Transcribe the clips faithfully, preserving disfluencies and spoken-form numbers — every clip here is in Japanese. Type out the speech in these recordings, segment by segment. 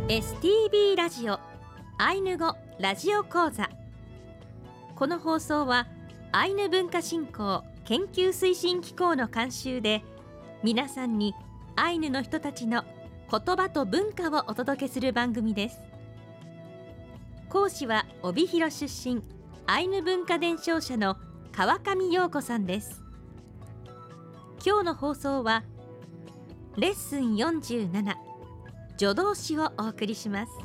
エスティービー ラジオアイヌ語ラジオ講座。この放送はアイヌ文化振興研究推進機構の監修で、皆さんにアイヌの人たちの言葉と文化をお届けする番組です。講師は帯広出身アイヌ文化伝承者の川上陽子さんです。今日の放送はレッスンよんじゅうなな、助動詞をお送りします。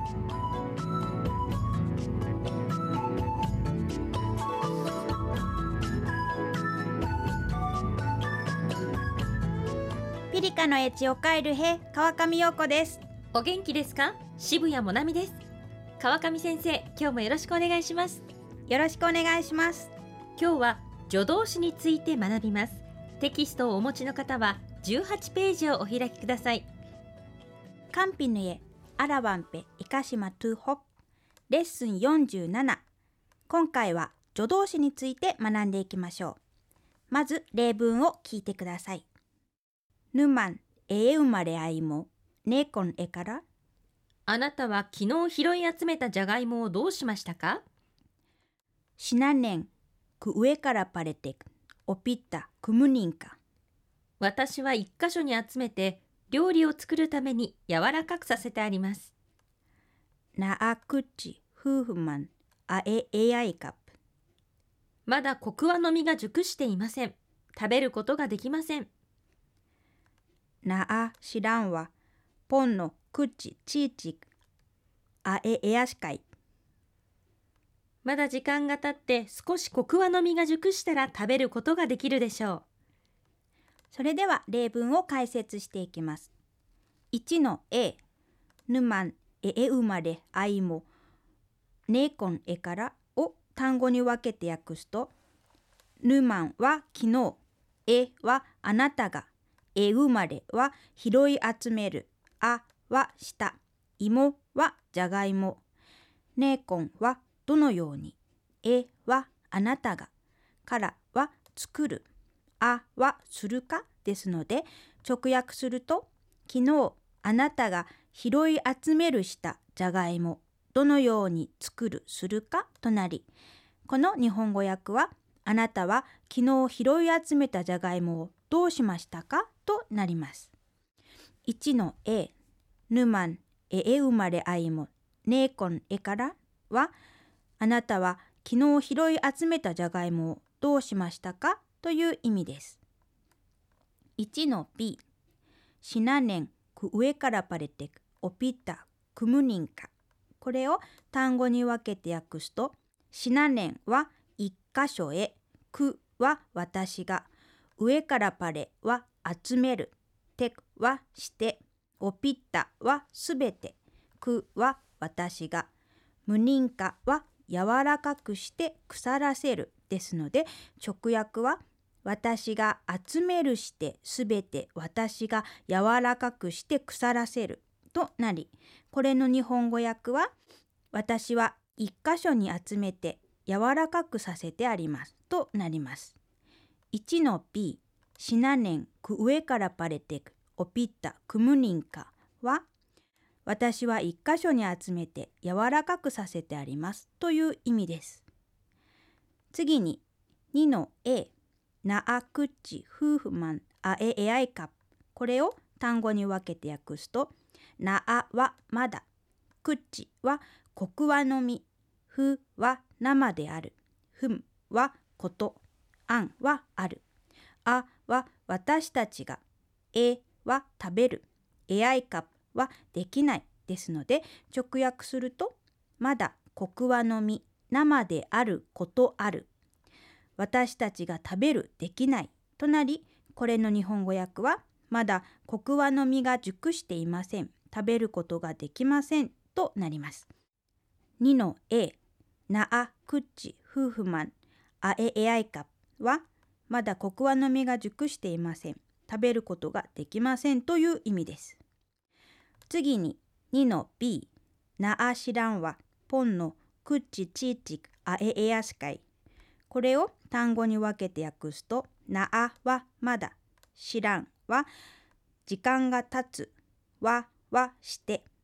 ピリカのエチオカエルヘ川上陽子です。 お元気ですか？渋谷もなみです。川上先生、今日もよろしくお願いします。 よろしくお願いします。 今日は助動詞について学びます。テキストをお持ちの方はじゅうはちページをお開きください。 カンピヌエアラワンペイカシマトゥホレッスンよんじゅうなな。今回は助動詞について学んでいきましょう。まず例文を聞いてください。ヌマンエエウマレアイモネコンエカラ。 あなたは昨日拾い集めたじゃがいもをどうしましたか？ シナネンク上からパレテクオピッタクムニンカ。 私は一箇所に集めて料理を作るために柔らかくさせてあります。 ナアクッチフーフマンアエエアイカップ。 まだコクワの実が熟していません。食べることができません。 ナアシランワポンのクッチチーチアエエアシカイ。 まだ時間が経って少しコクワの実が熟したら食べることができるでしょう。 それでは例文を解説していきます。いちの A、 ヌマンエエウマレアイモネーコンエからを単語に分けて訳すと、ヌマンは昨日、エはあなたが、エウマレは拾い集める、アは下、イモはじゃがいも、ネーコンはどのように、エはあなたが、からは作る、あはするかですので、直訳すると、昨日あなたが拾い集めるしたじゃがいも、どのように作るするかとなり、この日本語訳は、あなたは昨日拾い集めたじゃがいもをどうしましたかとなります。いちの A、 ヌマンエエウマレアイモネーコンエからは、あなたは昨日拾い集めたじゃがいもをどうしましたかという意味です。いちの B、 シナネンク上からパレテクオピッタクムニンカ。これを単語に分けて訳すと、シナネンは一箇所へ、クは私が、上からパレは集める、テクはして、オピッタはすべて、クは私が、ムニンカは柔らかくして腐らせるですので、直訳は私が集めるしてすべて私が柔らかくして腐らせるとなり、これの日本語訳は私は一箇所に集めて柔らかくさせてありますとなります。いちの B、 シナネンク上からパレテクオピッタクムニンカは、私は一箇所に集めて柔らかくさせてありますという意味です。次ににの A、 ナアクッチフーフマンアエエアイカ。これを単語に分けて訳すと、ナアはまだ、クッチはコクワの実、フは生である、フムはこと、アンはある、アは私たちが、エは食べる、エアイカはできないですので、直訳すると、まだコクワの実、生であることある、私たちが食べるできないとなり、これの日本語訳は、まだコクワの実が熟していません、食べることができませんとなります。にの A、 ナアクッチフーフマンアエエアイカは、まだコクワの実が熟していません、食べることができませんという意味です。次ににの B、 ナアシランワポンのクッチチーチクアエエアシカイ。これを単語に分けて訳すと、ナアはまだ、シランは時間が経つ、ワはして、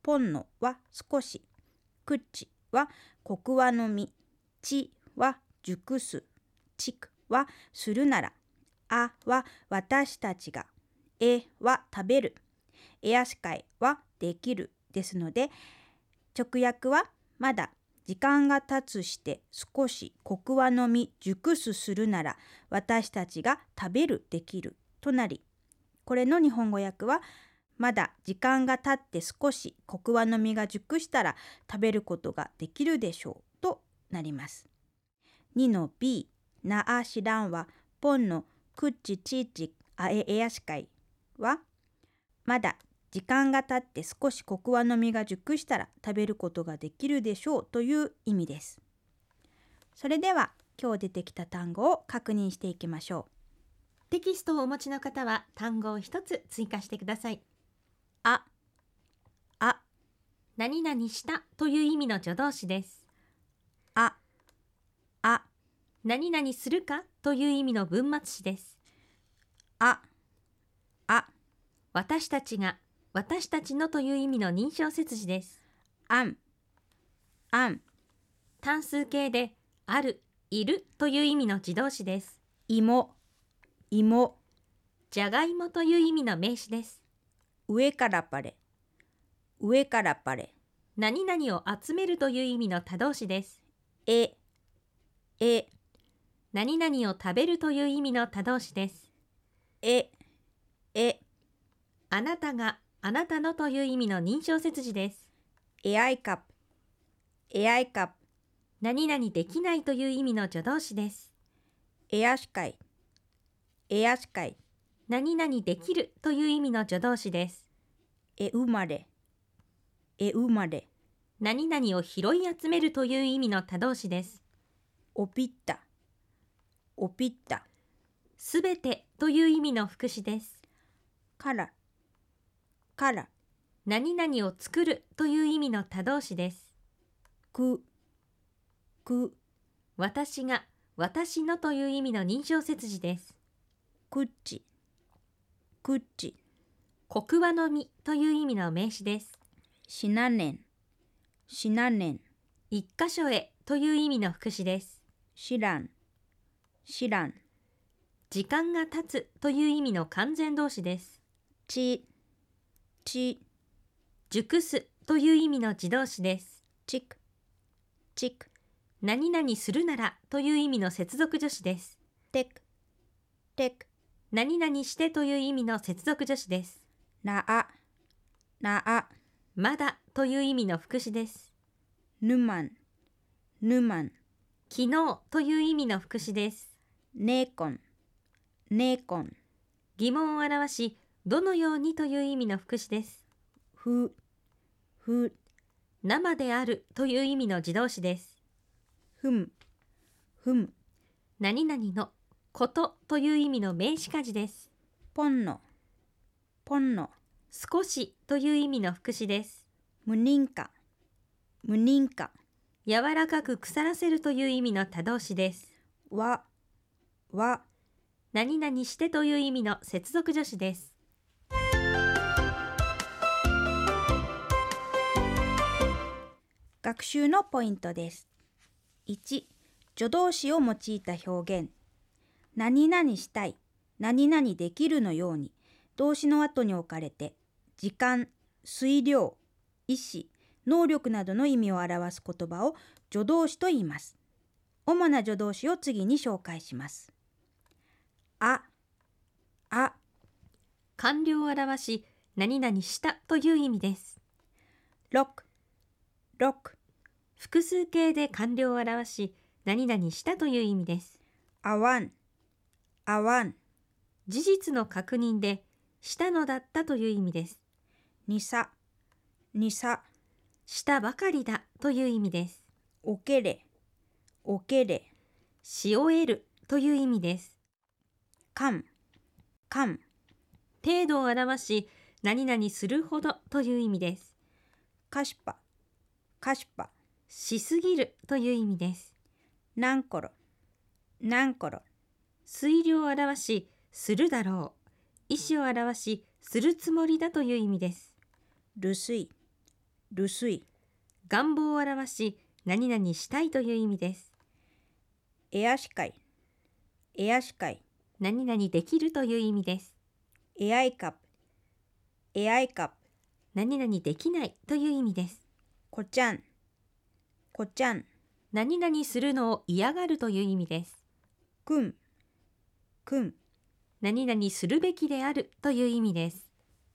ポンノは少し、クッチはコクワの実、チは熟す、チクはするなら、アは私たちが、エは食べる、エアシカイはできるですので、直訳はまだ時間が経つして少しコクワの実熟すするなら私たちが食べるできるとなり、これの日本語訳はまだ時間が経って少しコクワの実が熟したら食べることができるでしょうとなります。にの B、なあしらんはポンのクッチチーチあええやしかいはまだ時間が経って少しコクワの実が熟したら食べることができるでしょうという意味です。それでは今日出てきた単語を確認していきましょう。 テキストをお持ちの方は単語を一つ追加してください。 あ、あ、 何々したという意味の助動詞です。 あ、あ、 何々するかという意味の文末詞です。 あ、あ、 私たちが、私たちのという意味の認証接詞です。 あん、あん、 単数形である、いるという意味の自動詞です。 芋、芋、 じゃがいもという意味の名詞です。 上からパレ、上からパレ、 何々を集めるという意味の他動詞です。 え、え、 何々を食べるという意味の他動詞です。 え、え、 あなたが、あなたのという意味の認証接詞です。 えあいか、えあいか、 何々できないという意味の助動詞です。 えやしかい、えやしかい、 何々できるという意味の助動詞です。 えうまれ、えうまれ、 何々を拾い集めるという意味の他動詞です。 おぴった、おぴった、 すべてという意味の副詞です。 から、から、 何々を作るという意味の他動詞です。 く、く、 私が、私のという意味の認証接詞です。 くっち、くっち、 コクワの実という意味の名詞です。 しなねん、しなねん、 一箇所へという意味の副詞です。 しらん、しらん、 時間が経つという意味の完全動詞です。 ち、ち、 熟すという意味の自動詞です。 ちく、ちく、 何々するならという意味の接続助詞です。 てく、てく、 何々してという意味の接続助詞です。 なあ、なあ、 まだという意味の副詞です。 ぬまん、ぬまん、 昨日という意味の副詞です。 ねえこん、ねえこん、 疑問を表し、どのようにという意味の副詞です。 ふ、ふ、 生であるという意味の自動詞です。 ふむ、ふむ、 何々のことという意味の名詞化辞です。 ぽんの、ぽんの、 少しという意味の副詞です。 むにんか、むにんか、 柔らかく腐らせるという意味の他動詞です。 わ、わ、 何々してという意味の接続助詞です。 学習のポイントです。いち、助動詞を用いた表現。何々したい、何々できるのように動詞の後に置かれて時間、水量、意思、能力などの意味を表す言葉を助動詞と言います。主な助動詞を次に紹介します。あ、あ、 完了を表し、何々したという意味です。 ろく、ろく、 複数形で完了を表し、何々したという意味です。 あわん、あわん、 事実の確認で、したのだったという意味です。 にさ、にさ、 したばかりだという意味です。 おけれ、おけれ、 し終えるという意味です。 かん、かん、 程度を表し、何々するほどという意味です。 かしぱ、かしぱ、 しすぎるという意味です。 なんころ、なんころ、 推量を表し、するだろう。意思を表し、するつもりだという意味です。 るすい、 るすい、 願望を表し何々したいという意味です。 えやしかい、えやしかい、 何々できるという意味です。 えあいか、えあいか、 何々できないという意味です。 こちゃん、こちゃん、 何々するのを嫌がるという意味です。 くん、くん、 何々するべきであるという意味です。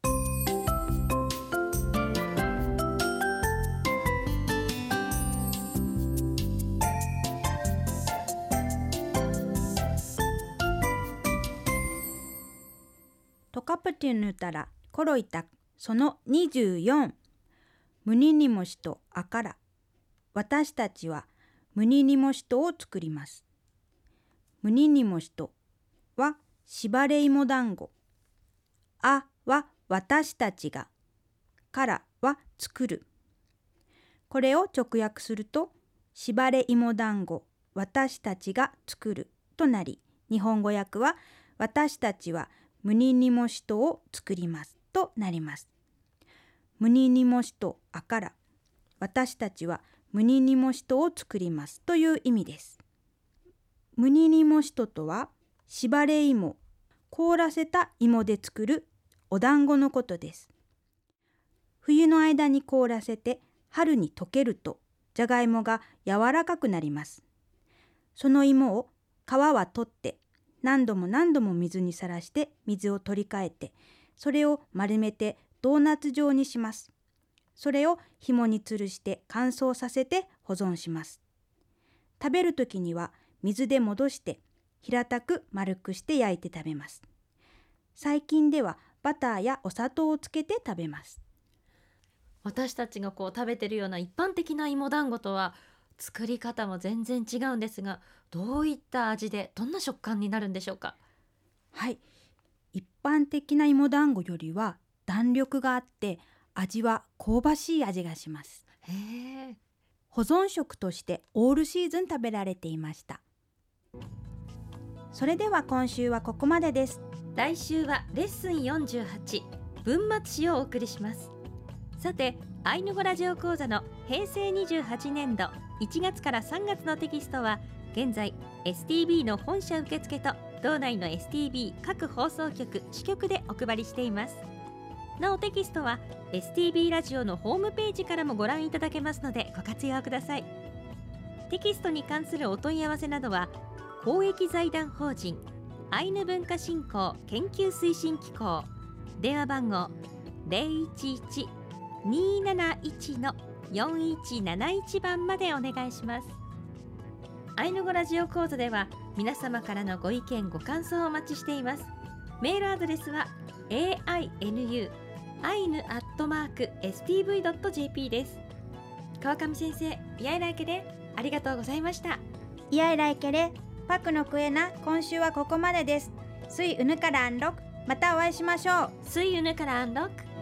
トカプティヌタラコロイタそのにじゅうよん、ムニニモシとアカラ、私たちはムニニモシとを作ります。ムニニモシとはしばれ芋団子、あは私たちが、からは作る。これを直訳すると、しばれ芋団子私たちが作るとなり、日本語訳は私たちはムニニモシとを作りますとなります。ムニニモシとあから、私たちはムニニモシとを作りますという意味です。ムニニモシととは、しばれ芋、凍らせた芋で作るお団子のことです。冬の間に凍らせて春に溶けるとじゃがいもが柔らかくなります。その芋を皮は取って何度も何度も水にさらして水を取り替えて、それを丸めてドーナツ状にします。それを紐に吊るして乾燥させて保存します。食べるときには水で戻して平たく丸くして焼いて食べます。最近ではバターやお砂糖をつけて食べます。 私たちがこう食べてるような一般的な芋団子とは作り方も全然違うんですが、どういった味でどんな食感になるんでしょうか？ はい、一般的な芋団子よりは弾力があって味は香ばしい味がします。 へー。 保存食としてオールシーズン食べられていました。それでは今週はここまでです。 来週はレッスンよんじゅうはち、文末詞をお送りします。さて、アイヌ語ラジオ講座の平成にじゅうはちねんどいちがつからさんがつのテキストは現在 エスティービー の本社受付と道内の エスティービー 各放送局支局でお配りしています。なおテキストは エスティービー ラジオのホームページからもご覧いただけますのでご活用ください。テキストに関するお問い合わせなどは公益財団法人アイヌ文化振興研究推進機構、電話番号 ゼロいちいち にーなないち のよんいちなないち 番までお願いします。アイヌ語ラジオ講座では皆様からのご意見ご感想をお待ちしています。メールアドレスは エーアイエヌユー アイヌアットマーク エスティーブイ ドット ジェーピー です。川上先生、イヤイライケでありがとうございました。 イヤイライケレパクのクエナ、今週はここまでです。スイウヌカランロク、またお会いしましょう。 スイウヌカランロク。